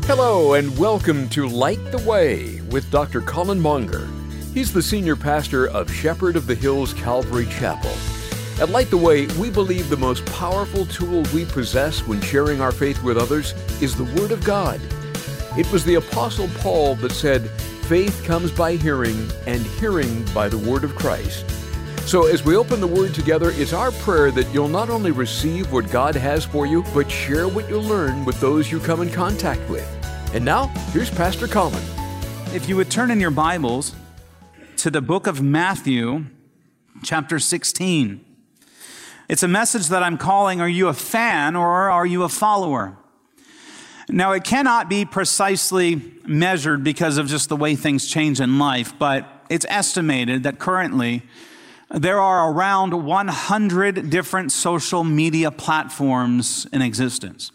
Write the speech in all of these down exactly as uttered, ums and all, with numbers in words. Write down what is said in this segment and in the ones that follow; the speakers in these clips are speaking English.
Hello and welcome to Light the Way with Doctor Colin Monger. He's the senior pastor of Shepherd of the Hills Calvary Chapel. At Light the Way, we believe the most powerful tool we possess when sharing our faith with others is the Word of God. It was the Apostle Paul that said, "Faith comes by hearing, and hearing by the Word of Christ." So as we open the Word together, it's our prayer that you'll not only receive what God has for you, but share what you learn with those you come in contact with. And now, here's Pastor Colin. If you would turn in your Bibles to the book of Matthew, chapter sixteen. It's a message that I'm calling, Are You a Fan or Are You a Follower? Now, it cannot be precisely measured because of just the way things change in life, but it's estimated that currently there are around one hundred different social media platforms in existence.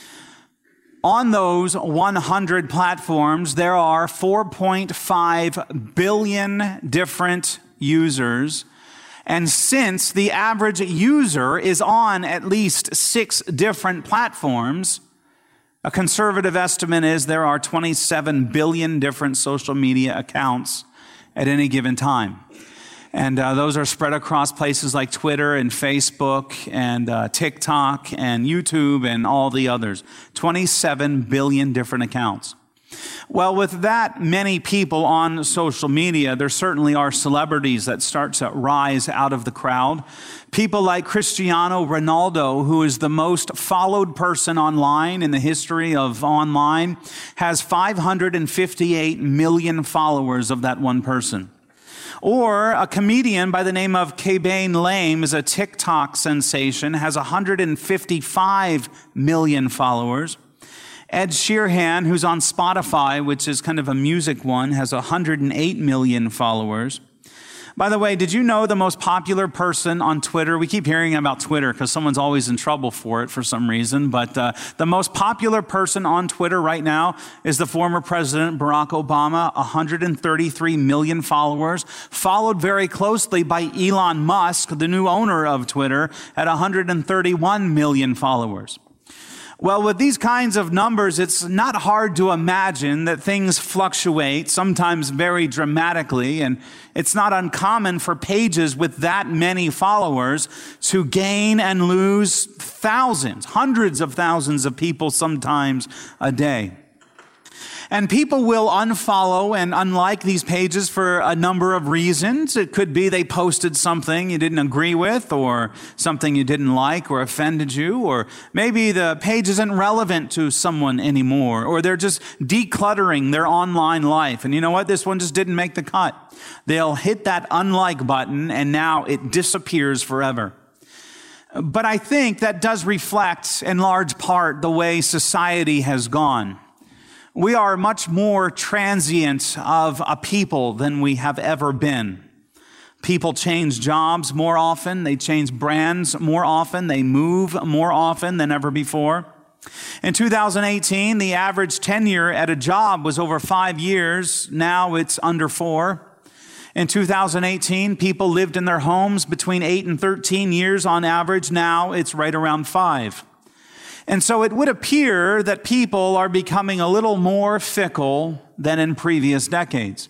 On those one hundred platforms, there are four point five billion different users. And since the average user is on at least six different platforms, a conservative estimate is there are twenty-seven billion different social media accounts at any given time. And uh, those are spread across places like Twitter and Facebook and uh, TikTok and YouTube and all the others. twenty-seven billion different accounts. Well, with that many people on social media, there certainly are celebrities that start to rise out of the crowd. People like Cristiano Ronaldo, who is the most followed person online in the history of online, has five hundred fifty-eight million followers of that one person. Or a comedian by the name of Kebane Lame is a TikTok sensation, has one hundred fifty-five million followers. Ed Sheeran, who's on Spotify, which is kind of a music one, has one hundred eight million followers. By the way, did you know the most popular person on Twitter? We keep hearing about Twitter because someone's always in trouble for it for some reason. But uh, the most popular person on Twitter right now is the former President Barack Obama, one hundred thirty-three million followers, followed very closely by Elon Musk, the new owner of Twitter, at one hundred thirty-one million followers. Well, with these kinds of numbers, it's not hard to imagine that things fluctuate, sometimes very dramatically, and it's not uncommon for pages with that many followers to gain and lose thousands, hundreds of thousands of people sometimes a day. And people will unfollow and unlike these pages for a number of reasons. It could be they posted something you didn't agree with, or something you didn't like or offended you, or maybe the page isn't relevant to someone anymore, or they're just decluttering their online life. And you know what? This one just didn't make the cut. They'll hit that unlike button and now it disappears forever. But I think that does reflect in large part the way society has gone. We are much more transient of a people than we have ever been. People change jobs more often. They change brands more often. They move more often than ever before. In two thousand eighteen, the average tenure at a job was over five years. Now it's under four. In two thousand eighteen, people lived in their homes between eight and thirteen years on average. Now it's right around five. And so it would appear that people are becoming a little more fickle than in previous decades.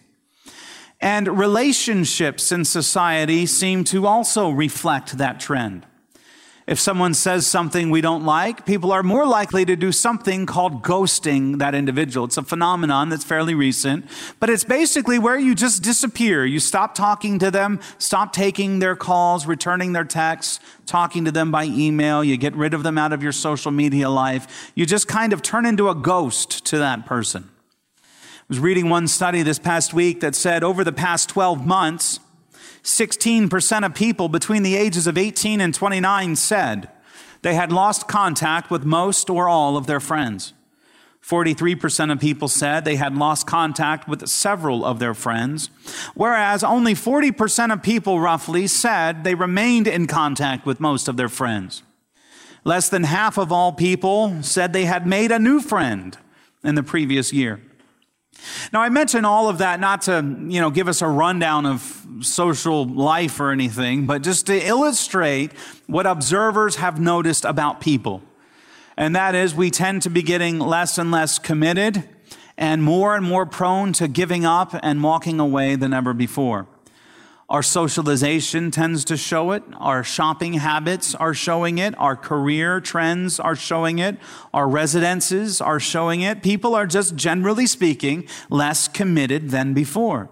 And relationships in society seem to also reflect that trend. If someone says something we don't like, people are more likely to do something called ghosting that individual. It's a phenomenon that's fairly recent, but it's basically where you just disappear. You stop talking to them, stop taking their calls, returning their texts, talking to them by email. You get rid of them out of your social media life. You just kind of turn into a ghost to that person. I was reading one study this past week that said over the past twelve months, sixteen percent of people between the ages of eighteen and twenty-nine said they had lost contact with most or all of their friends. forty-three percent of people said they had lost contact with several of their friends, whereas only forty percent of people roughly said they remained in contact with most of their friends. Less than half of all people said they had made a new friend in the previous year. Now, I mention all of that not to, you know, give us a rundown of social life or anything, but just to illustrate what observers have noticed about people. And that is, we tend to be getting less and less committed and more and more prone to giving up and walking away than ever before. Our socialization tends to show it. Our shopping habits are showing it. Our career trends are showing it. Our residences are showing it. People are just, generally speaking, less committed than before.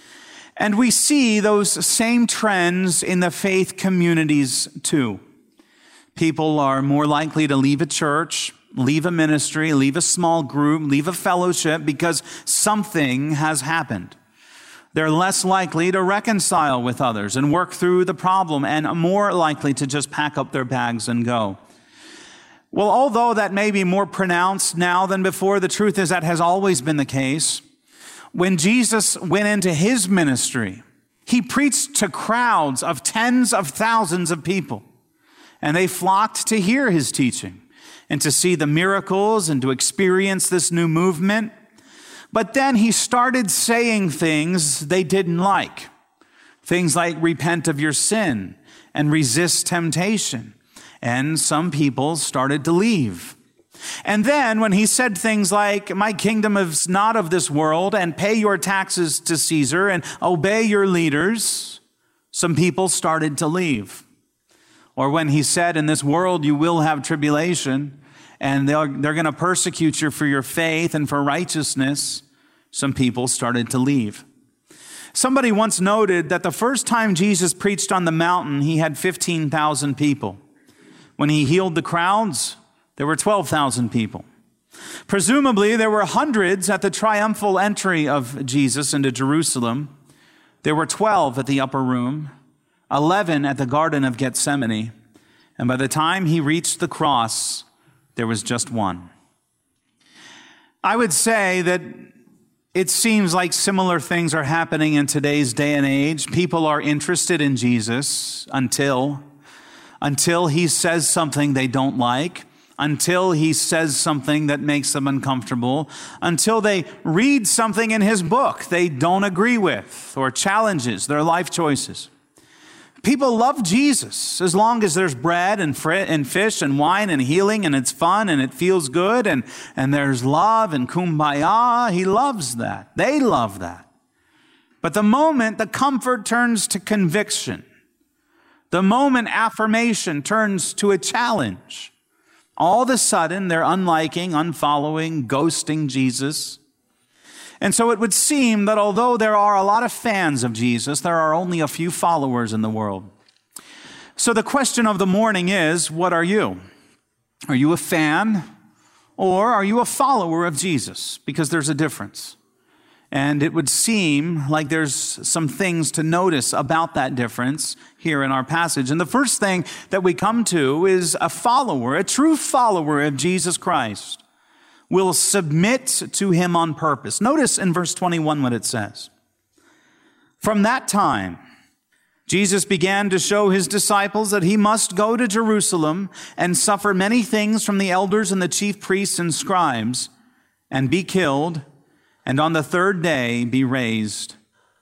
And we see those same trends in the faith communities too. People are more likely to leave a church, leave a ministry, leave a small group, leave a fellowship because something has happened. They're less likely to reconcile with others and work through the problem, and more likely to just pack up their bags and go. Well, although that may be more pronounced now than before, the truth is that has always been the case. When Jesus went into his ministry, he preached to crowds of tens of thousands of people, and they flocked to hear his teaching and to see the miracles and to experience this new movement. But then he started saying things they didn't like. Things like repent of your sin and resist temptation. And some people started to leave. And then when he said things like, my kingdom is not of this world, and pay your taxes to Caesar and obey your leaders, some people started to leave. Or when he said, in this world you will have tribulation, and they're, they're going to persecute you for your faith and for righteousness, some people started to leave. Somebody once noted that the first time Jesus preached on the mountain, he had fifteen thousand people. When he healed the crowds, there were twelve thousand people. Presumably, there were hundreds at the triumphal entry of Jesus into Jerusalem. There were twelve at the upper room, eleven at the Garden of Gethsemane, and by the time he reached the cross, there was just one. I would say that it seems like similar things are happening in today's day and age. People are interested in Jesus until, until he says something they don't like, until he says something that makes them uncomfortable, until they read something in his book they don't agree with or challenges their life choices. People love Jesus as long as there's bread and fr- and fish and wine and healing and it's fun and it feels good and, and there's love and kumbaya. He loves that. They love that. But the moment the comfort turns to conviction, the moment affirmation turns to a challenge, all of a sudden they're unliking, unfollowing, ghosting Jesus. And so it would seem that although there are a lot of fans of Jesus, there are only a few followers in the world. So the question of the morning is, what are you? Are you a fan or are you a follower of Jesus? Because there's a difference. And it would seem like there's some things to notice about that difference here in our passage. And the first thing that we come to is a follower, a true follower of Jesus Christ will submit to him on purpose. Notice in verse twenty-one what it says. From that time, Jesus began to show his disciples that he must go to Jerusalem and suffer many things from the elders and the chief priests and scribes, and be killed, and on the third day be raised.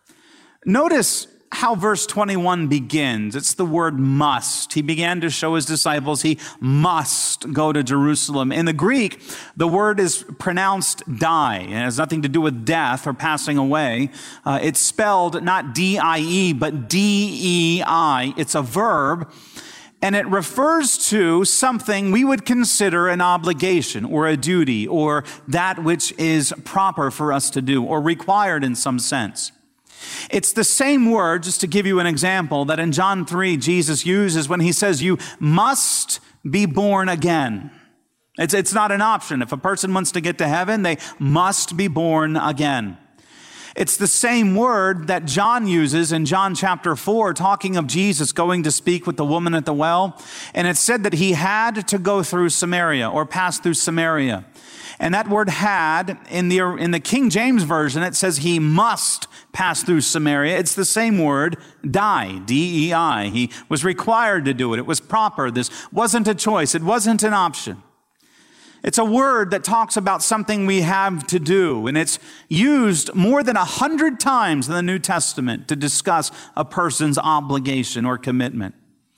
Notice how verse twenty-one begins. It's the word must. He began to show his disciples he must go to Jerusalem. In the Greek, the word is pronounced die. It has nothing to do with death or passing away. Uh, it's spelled not D I E, but D E I. It's a verb, and it refers to something we would consider an obligation or a duty or that which is proper for us to do or required in some sense. It's the same word, just to give you an example, that in John three, Jesus uses when he says, you must be born again. It's, it's not an option. If a person wants to get to heaven, they must be born again. It's the same word that John uses in John chapter four, talking of Jesus going to speak with the woman at the well. And it said that he had to go through Samaria or pass through Samaria. And that word had, in the, in the King James Version, it says he must pass through Samaria. It's the same word, die, D E I. He was required to do it. It was proper. This wasn't a choice. It wasn't an option. It's a word that talks about something we have to do, and it's used more than a hundred times in the New Testament to discuss a person's obligation or commitment.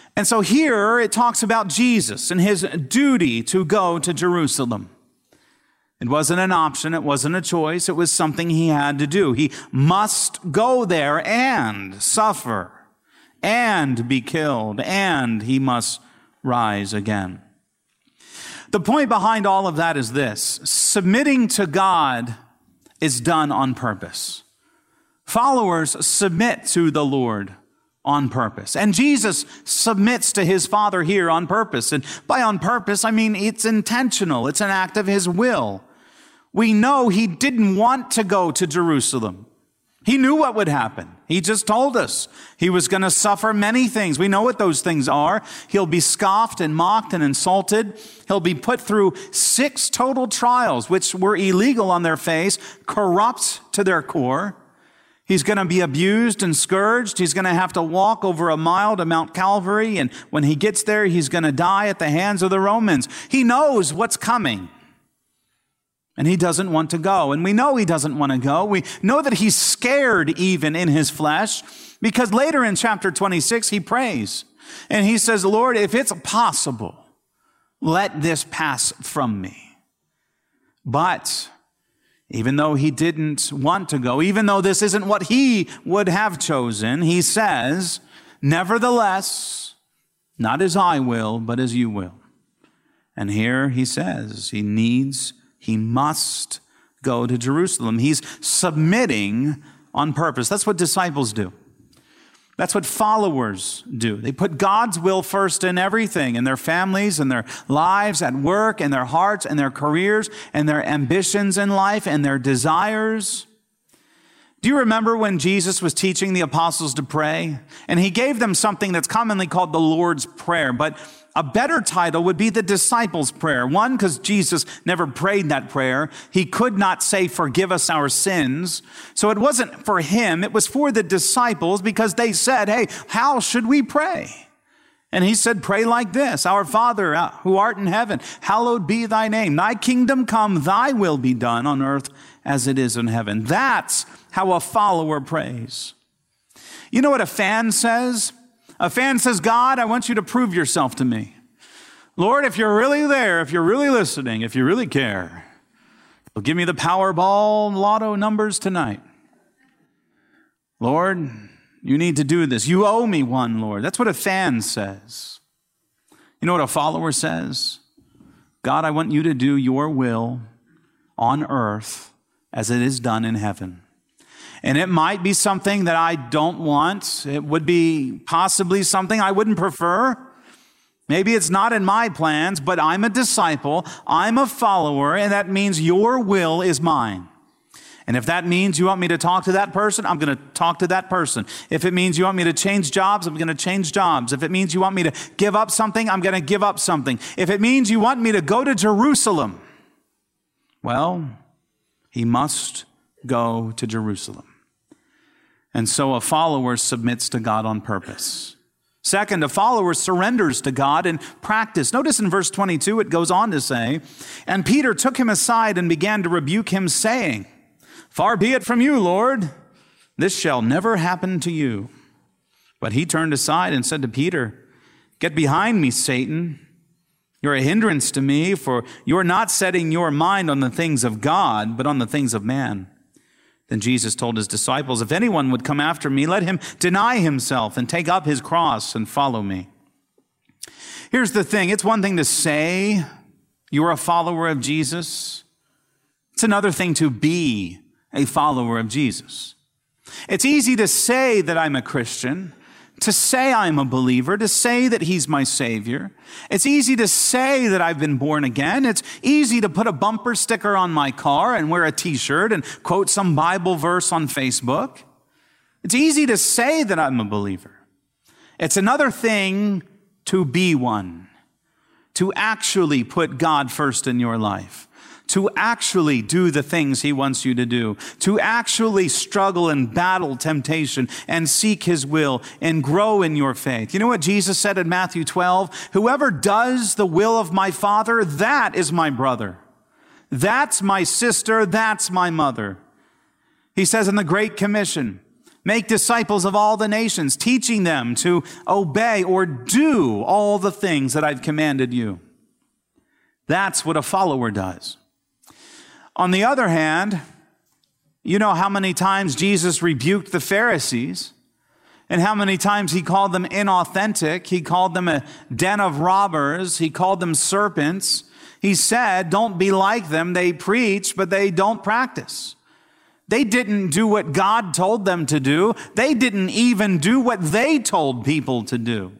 And so here it talks about Jesus and his duty to go to Jerusalem. It wasn't an option. It wasn't a choice. It was something he had to do. He must go there and suffer and be killed, and he must rise again. The point behind all of that is this: submitting to God is done on purpose. Followers submit to the Lord on purpose. And Jesus submits to his Father here on purpose. And by on purpose, I mean it's intentional. It's an act of his will. We know he didn't want to go to Jerusalem. He knew what would happen. He just told us he was going to suffer many things. We know what those things are. He'll be scoffed and mocked and insulted. He'll be put through six total trials, which were illegal on their face, corrupt to their core. He's going to be abused and scourged. He's going to have to walk over a mile to Mount Calvary. And when he gets there, he's going to die at the hands of the Romans. He knows what's coming. And he doesn't want to go. And we know he doesn't want to go. We know that he's scared even in his flesh, because later in chapter twenty-six, he prays. And he says, Lord, if it's possible, let this pass from me. But even though he didn't want to go, even though this isn't what he would have chosen, he says, nevertheless, not as I will, but as you will. And here he says he needs He must go to Jerusalem. He's submitting on purpose. That's what disciples do. That's what followers do. They put God's will first in everything, in their families, in their lives, at work, in their hearts, in their careers, and their ambitions in life, and their desires. Do you remember when Jesus was teaching the apostles to pray? And he gave them something that's commonly called the Lord's Prayer, but a better title would be the disciples' prayer. One, because Jesus never prayed that prayer. He could not say, forgive us our sins. So it wasn't for him. It was for the disciples, because they said, hey, how should we pray? And he said, pray like this: Our Father who art in heaven, hallowed be thy name. Thy kingdom come, thy will be done on earth as it is in heaven. That's how a follower prays. You know what a fan says? A fan says, God, I want you to prove yourself to me. Lord, if you're really there, if you're really listening, if you really care, you'll give me the Powerball lotto numbers tonight. Lord, you need to do this. You owe me one, Lord. That's what a fan says. You know what a follower says? God, I want you to do your will on earth as it is done in heaven. And it might be something that I don't want. It would be possibly something I wouldn't prefer. Maybe it's not in my plans, but I'm a disciple. I'm a follower, and that means your will is mine. And if that means you want me to talk to that person, I'm going to talk to that person. If it means you want me to change jobs, I'm going to change jobs. If it means you want me to give up something, I'm going to give up something. If it means you want me to go to Jerusalem, well, he must go to Jerusalem. And so a follower submits to God on purpose. Second, a follower surrenders to God in practice. Notice in verse twenty-two, it goes on to say, and Peter took him aside and began to rebuke him, saying, far be it from you, Lord, this shall never happen to you. But he turned aside and said to Peter, get behind me, Satan. You're a hindrance to me, for you're not setting your mind on the things of God, but on the things of man. Then Jesus told his disciples, if anyone would come after me, let him deny himself and take up his cross and follow me. Here's the thing. It's one thing to say you're a follower of Jesus. It's another thing to be a follower of Jesus. It's easy to say that I'm a Christian, to say I'm a believer, to say that he's my Savior. It's easy to say that I've been born again. It's easy to put a bumper sticker on my car and wear a t-shirt and quote some Bible verse on Facebook. It's easy to say that I'm a believer. It's another thing to be one, to actually put God first in your life, to actually do the things he wants you to do, to actually struggle and battle temptation and seek his will and grow in your faith. You know what Jesus said in Matthew twelve? Whoever does the will of my Father, that is my brother. That's my sister. That's my mother. He says in the Great Commission, Make disciples of all the nations, teaching them to obey or do all the things that I've commanded you. That's what a follower does. On the other hand, you know how many times Jesus rebuked the Pharisees and how many times he called them inauthentic. He called them a den of robbers. He called them serpents. He said, don't be like them. They preach, but they don't practice. They didn't do what God told them to do. They didn't even do what they told people to do.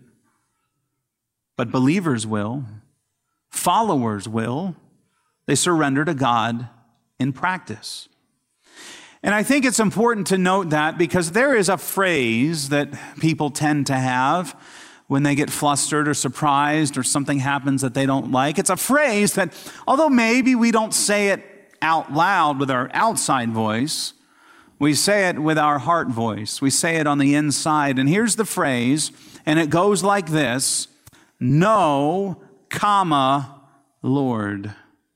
But believers will. Followers will. They surrender to God in practice. And I think it's important to note that because there is a phrase that people tend to have when they get flustered or surprised or something happens that they don't like. It's a phrase that, although maybe we don't say it out loud with our outside voice, we say it with our heart voice. We say it on the inside. And here's the phrase, and it goes like this: no, comma, Lord.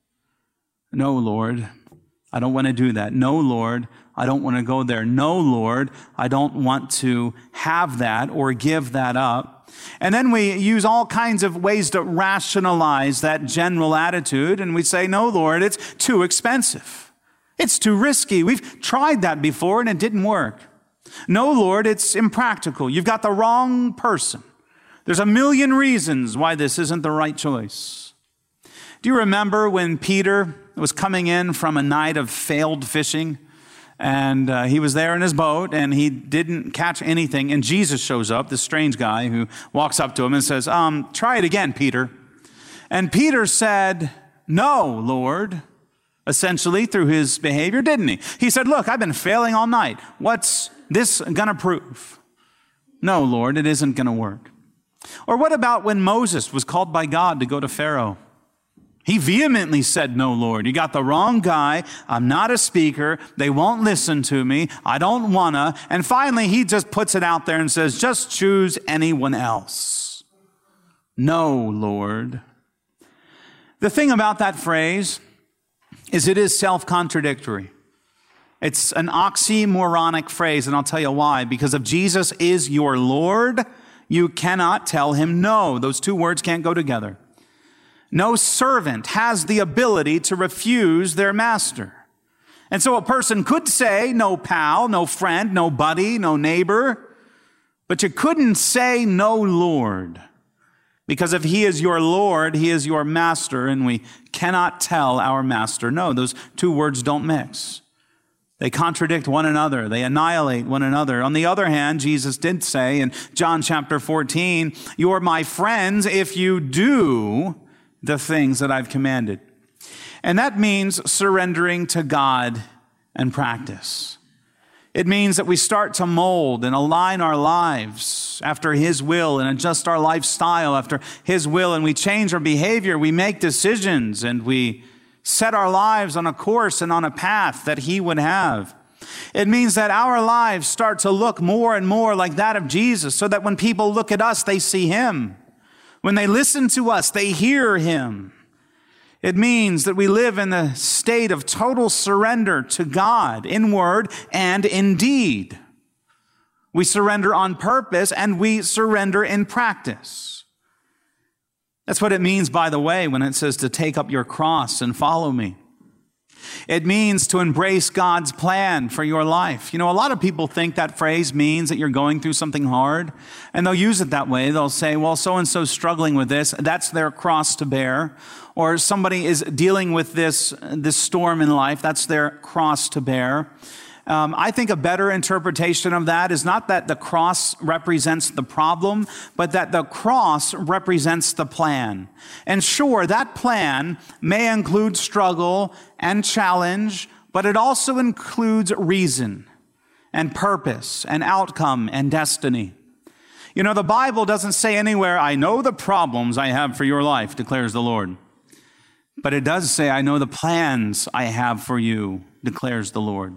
No, Lord, I don't want to do that. No, Lord, I don't want to go there. No, Lord, I don't want to have that or give that up. And then we use all kinds of ways to rationalize that general attitude. And we say, no, Lord, it's too expensive. It's too risky. We've tried that before and it didn't work. No, Lord, it's impractical. You've got the wrong person. There's a million reasons why this isn't the right choice. Do you remember when Peter was coming in from a night of failed fishing? And uh, he was there in his boat, and he didn't catch anything. And Jesus shows up, this strange guy who walks up to him and says, um, try it again, Peter. And Peter said, no, Lord, essentially through his behavior, didn't he? He said, look, I've been failing all night. What's this going to prove? No, Lord, it isn't going to work. Or what about when Moses was called by God to go to Pharaoh? He vehemently said, no, Lord, you got the wrong guy. I'm not a speaker. They won't listen to me. I don't wanna. And finally, he just puts it out there and says, just choose anyone else. No, Lord. The thing about that phrase is it is self-contradictory. It's an oxymoronic phrase, and I'll tell you why. Because if Jesus is your Lord, you cannot tell him no. Those two words can't go together. No servant has the ability to refuse their master. And so a person could say, no pal, no friend, no buddy, no neighbor, but you couldn't say no Lord. Because if he is your Lord, he is your master, and we cannot tell our master no. Those two words don't mix. They contradict one another. They annihilate one another. On the other hand, Jesus did say in John chapter fourteen, you're my friends if you do the things that I've commanded. And that means surrendering to God and practice. It means that we start to mold and align our lives after his will and adjust our lifestyle after his will, and we change our behavior. We make decisions and we set our lives on a course and on a path that he would have. It means that our lives start to look more and more like that of Jesus, so that when people look at us, they see him. When they listen to us, they hear him. It means that we live in a state of total surrender to God in word and in deed. We surrender on purpose and we surrender in practice. That's what it means, by the way, when it says to take up your cross and follow me. It means to embrace God's plan for your life. You know, a lot of people think that phrase means that you're going through something hard, and they'll use it that way. They'll say, well, so-and-so's struggling with this. That's their cross to bear. Or somebody is dealing with this, this storm in life. That's their cross to bear. Um, I think a better interpretation of that is not that the cross represents the problem, but that the cross represents the plan. And sure, that plan may include struggle and challenge, but it also includes reason and purpose and outcome and destiny. You know, the Bible doesn't say anywhere, I know the problems I have for your life, declares the Lord. But it does say, I know the plans I have for you, declares the Lord.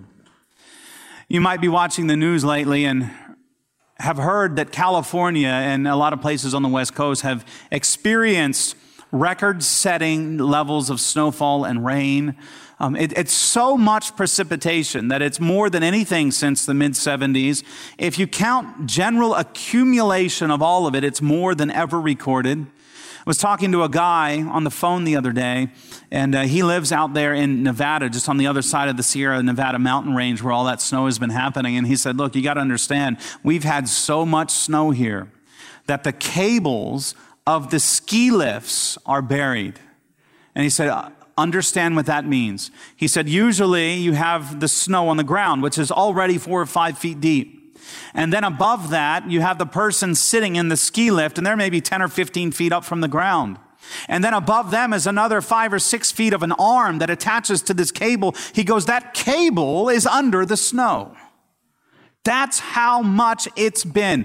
You might be watching the news lately and have heard that California and a lot of places on the West Coast have experienced record-setting levels of snowfall and rain. Um, it, it's so much precipitation that it's more than anything since the mid seventies. If you count general accumulation of all of it, it's more than ever recorded. I was talking to a guy on the phone the other day, and uh, he lives out there in Nevada, just on the other side of the Sierra Nevada mountain range where all that snow has been happening. And he said, look, you got to understand, we've had so much snow here that the cables of the ski lifts are buried. And he said, understand what that means. He said, usually you have the snow on the ground, which is already four or five feet deep. And then above that, you have the person sitting in the ski lift, and they're maybe ten or fifteen feet up from the ground. And then above them is another five or six feet of an arm that attaches to this cable. He goes, that cable is under the snow. That's how much it's been.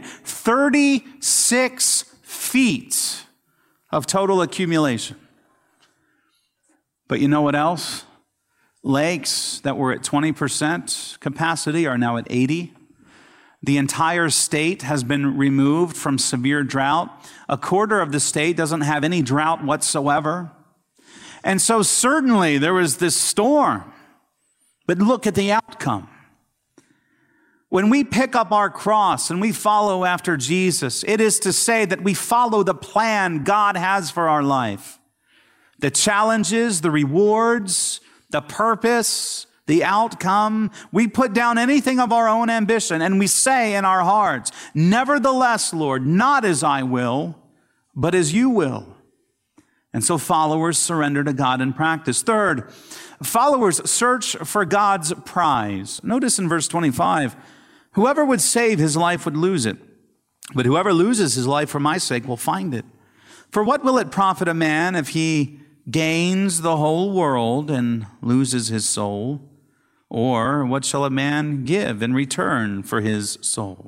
thirty-six feet of total accumulation. But you know what else? Lakes that were at twenty percent capacity are now at eighty. The entire state has been removed from severe drought. A quarter of the state doesn't have any drought whatsoever. And so certainly there was this storm. But look at the outcome. When we pick up our cross and we follow after Jesus, it is to say that we follow the plan God has for our life. The challenges, the rewards, the purpose, the outcome. We put down anything of our own ambition and we say in our hearts, nevertheless, Lord, not as I will, but as you will. And so followers surrender to God in practice. Third, followers search for God's prize. Notice in verse twenty-five, whoever would save his life would lose it, but whoever loses his life for my sake will find it. For what will it profit a man if he gains the whole world and loses his soul? Or what shall a man give in return for his soul?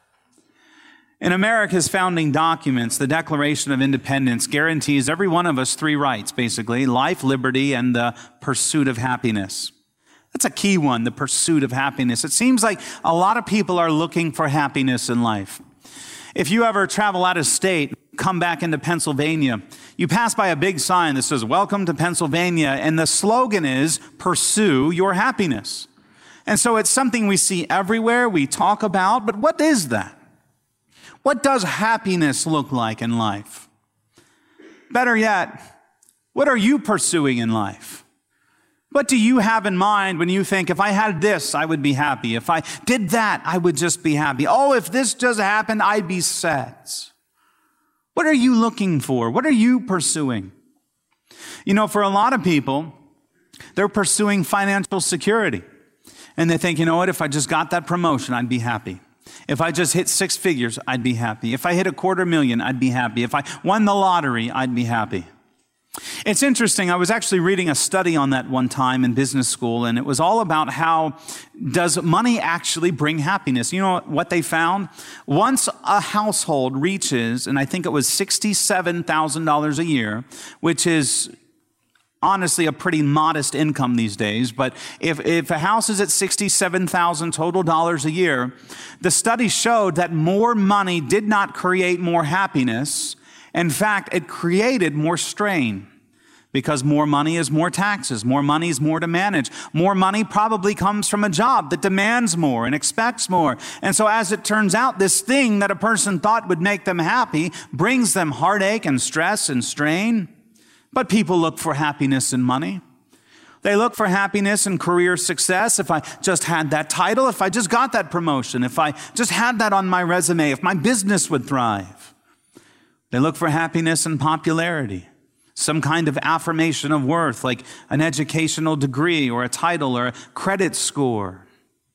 In America's founding documents, the Declaration of Independence guarantees every one of us three rights, basically: life, liberty, and the pursuit of happiness. That's a key one, the pursuit of happiness. It seems like a lot of people are looking for happiness in life. If you ever travel out of state, come back into Pennsylvania, you pass by a big sign that says, "Welcome to Pennsylvania," and the slogan is, "Pursue your happiness." And so it's something we see everywhere, we talk about, but what is that? What does happiness look like in life? Better yet, what are you pursuing in life? What do you have in mind when you think, if I had this, I would be happy. If I did that, I would just be happy. Oh, if this just happened, I'd be set. What are you looking for? What are you pursuing? You know, for a lot of people, they're pursuing financial security. And they think, you know what, if I just got that promotion, I'd be happy. If I just hit six figures, I'd be happy. If I hit a quarter million, I'd be happy. If I won the lottery, I'd be happy. It's interesting. I was actually reading a study on that one time in business school, and it was all about how does money actually bring happiness. You know what they found? Once a household reaches, and I think it was sixty-seven thousand dollars a year, which is honestly a pretty modest income these days, but if, if a house is at sixty-seven thousand total dollars a year, the study showed that more money did not create more happiness. In fact, it created more strain, because more money is more taxes. More money is more to manage. More money probably comes from a job that demands more and expects more. And so as it turns out, this thing that a person thought would make them happy brings them heartache and stress and strain. But people look for happiness in money. They look for happiness in career success. If I just had that title, if I just got that promotion, if I just had that on my resume, if my business would thrive. They look for happiness in popularity, some kind of affirmation of worth, like an educational degree or a title or a credit score.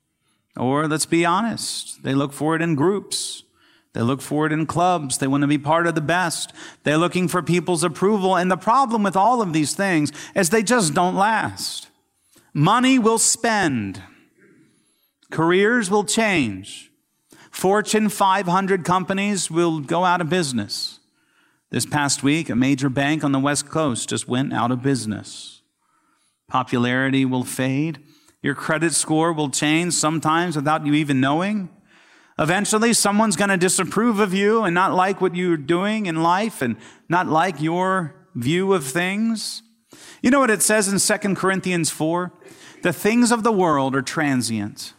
Or let's be honest, they look for it in groups. They look for it in clubs. They want to be part of the best. They're looking for people's approval. And the problem with all of these things is they just don't last. Money will spend. Careers will change. Fortune five hundred companies will go out of business. This past week, a major bank on the West Coast just went out of business. Popularity will fade. Your credit score will change sometimes without you even knowing. Eventually, someone's going to disapprove of you and not like what you're doing in life and not like your view of things. You know what it says in Second Corinthians four? The things of the world are transient.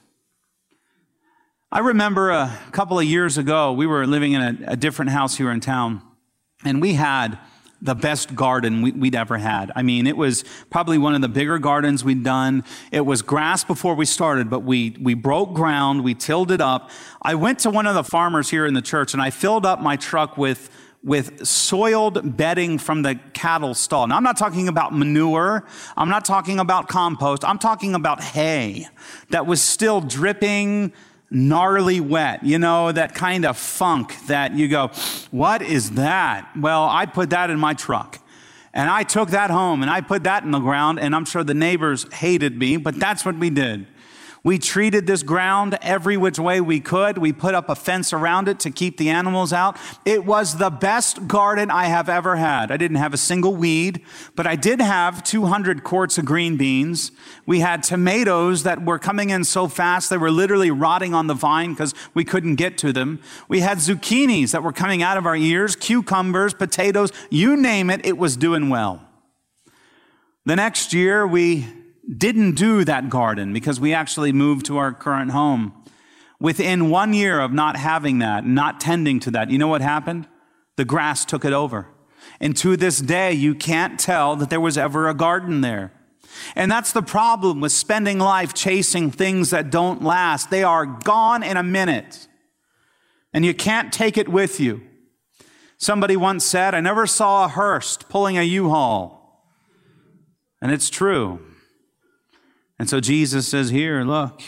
I remember a couple of years ago, we were living in a, a different house here in town, and we had the best garden we, we'd ever had. I mean, it was probably one of the bigger gardens we'd done. It was grass before we started, but we we broke ground, we tilled it up. I went to one of the farmers here in the church, and I filled up my truck with with soiled bedding from the cattle stall. Now, I'm not talking about manure. I'm not talking about compost. I'm talking about hay that was still dripping, gnarly wet, you know, that kind of funk that you go, what is that? Well, I put that in my truck, and I took that home, and I put that in the ground, and I'm sure the neighbors hated me, but that's what we did. We treated this ground every which way we could. We put up a fence around it to keep the animals out. It was the best garden I have ever had. I didn't have a single weed, but I did have two hundred quarts of green beans. We had tomatoes that were coming in so fast, they were literally rotting on the vine because we couldn't get to them. We had zucchinis that were coming out of our ears, cucumbers, potatoes, you name it, it was doing well. The next year, we didn't do that garden because we actually moved to our current home. Within one year of not having that, not tending to that, you know what happened? The grass took it over. And to this day, you can't tell that there was ever a garden there. And that's the problem with spending life chasing things that don't last. They are gone in a minute. And you can't take it with you. Somebody once said, I never saw a hearse pulling a U-Haul. And it's true. And so Jesus says here, look,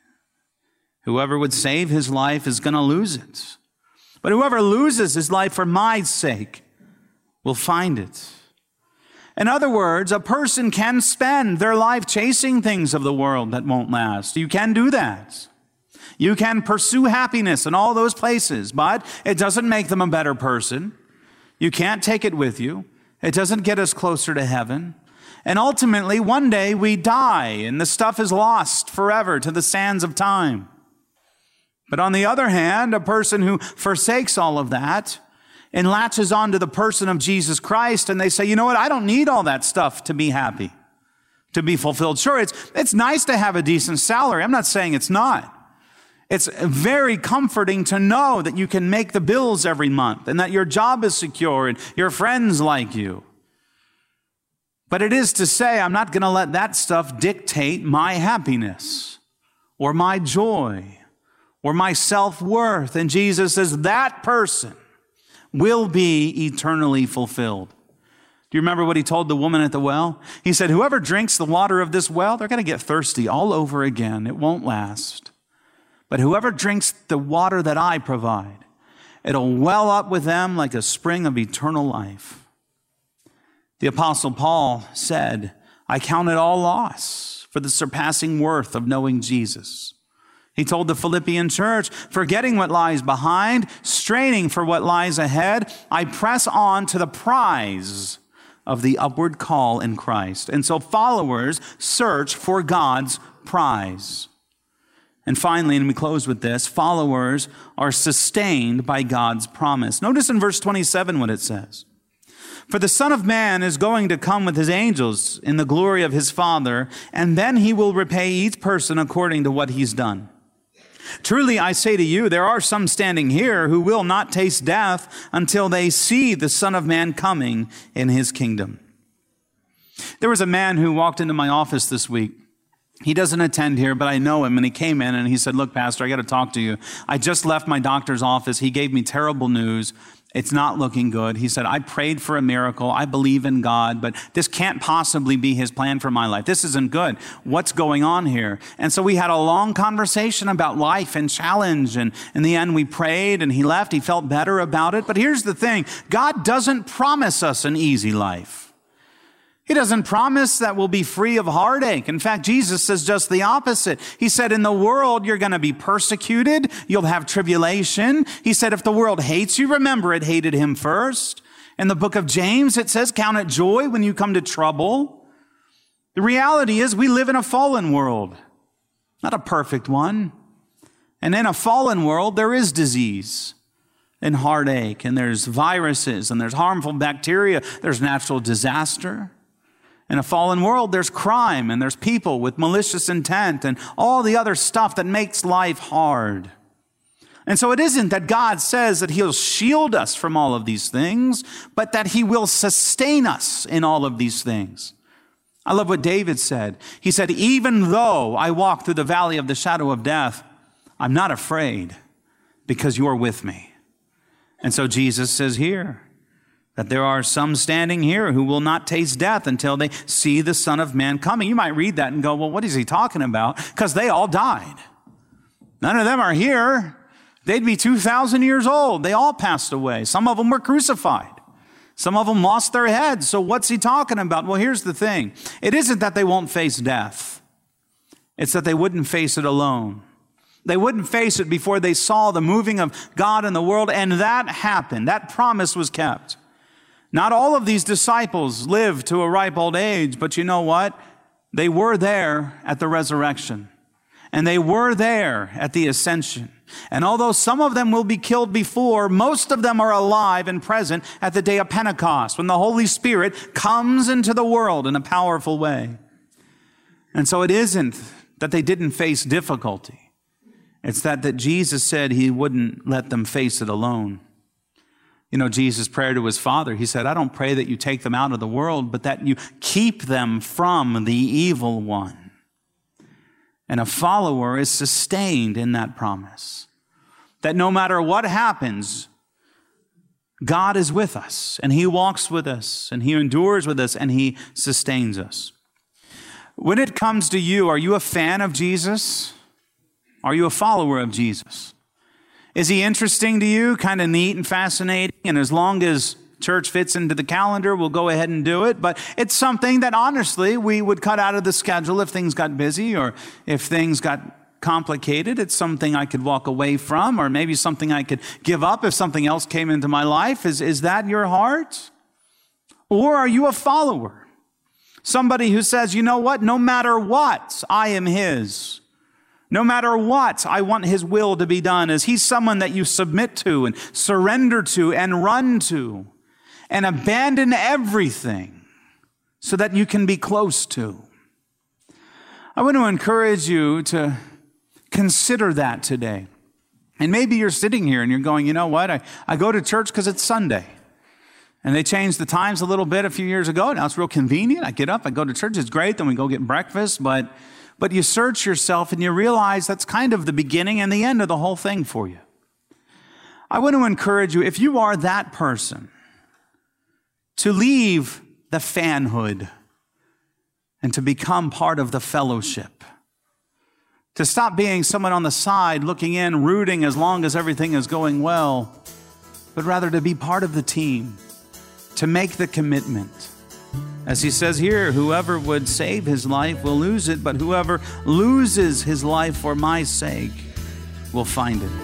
whoever would save his life is going to lose it. But whoever loses his life for my sake will find it. In other words, a person can spend their life chasing things of the world that won't last. You can do that. You can pursue happiness in all those places, but it doesn't make them a better person. You can't take it with you. It doesn't get us closer to heaven. And ultimately, one day we die, and the stuff is lost forever to the sands of time. But on the other hand, a person who forsakes all of that and latches onto the person of Jesus Christ, and they say, you know what, I don't need all that stuff to be happy, to be fulfilled. Sure, it's, it's nice to have a decent salary. I'm not saying it's not. It's very comforting to know that you can make the bills every month and that your job is secure and your friends like you. But it is to say, I'm not going to let that stuff dictate my happiness or my joy or my self-worth. And Jesus says that person will be eternally fulfilled. Do you remember what he told the woman at the well? He said, whoever drinks the water of this well, they're going to get thirsty all over again. It won't last. But whoever drinks the water that I provide, it'll well up with them like a spring of eternal life. The Apostle Paul said, I count it all loss for the surpassing worth of knowing Jesus. He told the Philippian church, forgetting what lies behind, straining for what lies ahead, I press on to the prize of the upward call in Christ. And so followers search for God's prize. And finally, and we close with this, followers are sustained by God's promise. Notice in verse twenty-seven what it says. For the Son of Man is going to come with his angels in the glory of his Father, and then he will repay each person according to what he's done. Truly, I say to you, there are some standing here who will not taste death until they see the Son of Man coming in his kingdom. There was a man who walked into my office this week. He doesn't attend here, but I know him, and he came in and he said, look, Pastor, I got to talk to you. I just left my doctor's office. He gave me terrible news. It's not looking good. He said, I prayed for a miracle. I believe in God, but this can't possibly be his plan for my life. This isn't good. What's going on here? And so we had a long conversation about life and challenge. And in the end, we prayed and he left. He felt better about it. But here's the thing. God doesn't promise us an easy life. He doesn't promise that we'll be free of heartache. In fact, Jesus says just the opposite. He said, in the world, you're going to be persecuted. You'll have tribulation. He said, if the world hates you, remember it hated him first. In the book of James, it says, count it joy when you come to trouble. The reality is we live in a fallen world, not a perfect one. And in a fallen world, there is disease and heartache, and there's viruses, and there's harmful bacteria, there's natural disaster. In a fallen world, there's crime and there's people with malicious intent and all the other stuff that makes life hard. And so it isn't that God says that he'll shield us from all of these things, but that he will sustain us in all of these things. I love what David said. He said, even though I walk through the valley of the shadow of death, I'm not afraid because you're with me. And so Jesus says here that there are some standing here who will not taste death until they see the Son of Man coming. You might read that and go, well, what is he talking about? Because they all died. None of them are here. They'd be two thousand years old. They all passed away. Some of them were crucified. Some of them lost their heads. So what's he talking about? Well, here's the thing. It isn't that they won't face death. It's that they wouldn't face it alone. They wouldn't face it before they saw the moving of God in the world, and that happened. That promise was kept. Not all of these disciples lived to a ripe old age, but you know what? They were there at the resurrection, and they were there at the ascension. And although some of them will be killed before, most of them are alive and present at the day of Pentecost, when the Holy Spirit comes into the world in a powerful way. And so it isn't that they didn't face difficulty. It's that, that Jesus said he wouldn't let them face it alone. You know, Jesus' prayer to his Father, he said, I don't pray that you take them out of the world, but that you keep them from the evil one. And a follower is sustained in that promise. That no matter what happens, God is with us, and he walks with us, and he endures with us, and he sustains us. When it comes to you, are you a fan of Jesus? Are you a follower of Jesus? Is he interesting to you? Kind of neat and fascinating, and as long as church fits into the calendar, we'll go ahead and do it. But it's something that honestly we would cut out of the schedule if things got busy or if things got complicated. It's something I could walk away from, or maybe something I could give up if something else came into my life. Is, is that your heart? Or are you a follower? Somebody who says, you know what? No matter what, I am his. No matter what, I want his will to be done. Is he someone that you submit to and surrender to and run to? And abandon everything so that you can be close to. I want to encourage you to consider that today. And maybe you're sitting here and you're going, you know what, I, I go to church because it's Sunday. And they changed the times a little bit a few years ago. Now it's real convenient. I get up, I go to church, it's great, then we go get breakfast. But, but you search yourself and you realize that's kind of the beginning and the end of the whole thing for you. I want to encourage you, if you are that person, to leave the fanhood and to become part of the fellowship. To stop being someone on the side, looking in, rooting as long as everything is going well, but rather to be part of the team, to make the commitment. As he says here, whoever would save his life will lose it, but whoever loses his life for my sake will find it.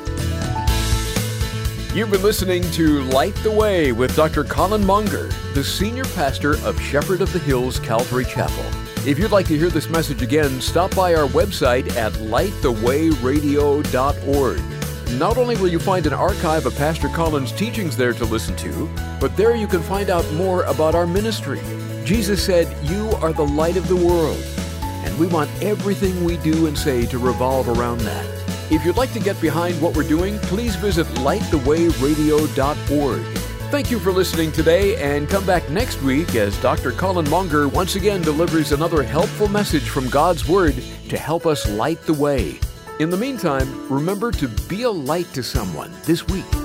You've been listening to Light the Way with Doctor Colin Monger, the senior pastor of Shepherd of the Hills Calvary Chapel. If you'd like to hear this message again, stop by our website at light the way radio dot org. Not only will you find an archive of Pastor Colin's teachings there to listen to, but there you can find out more about our ministry. Jesus said, "You are the light of the world," and we want everything we do and say to revolve around that. If you'd like to get behind what we're doing, please visit light the way radio dot org. Thank you for listening today, and come back next week as Doctor Colin Monger once again delivers another helpful message from God's Word to help us light the way. In the meantime, remember to be a light to someone this week.